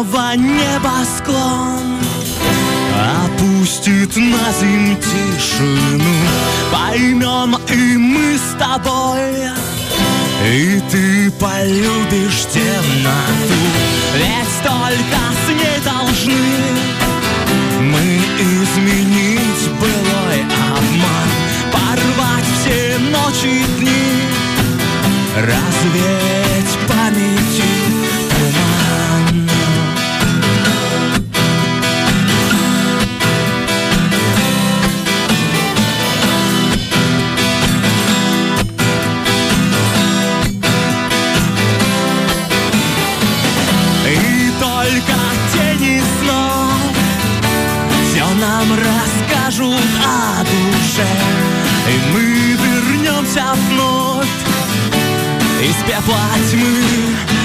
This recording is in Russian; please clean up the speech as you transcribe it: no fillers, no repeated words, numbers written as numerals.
снова небосклон опустит на землю тишину. Поймем и мы с тобой, и ты полюбишь темноту. Ведь только с ней должны мы изменить былой обман, порвать все ночи и дни, развеять памяти туман. И только тени снов все нам расскажут о душе, и мы вернемся вновь из пепла тьмы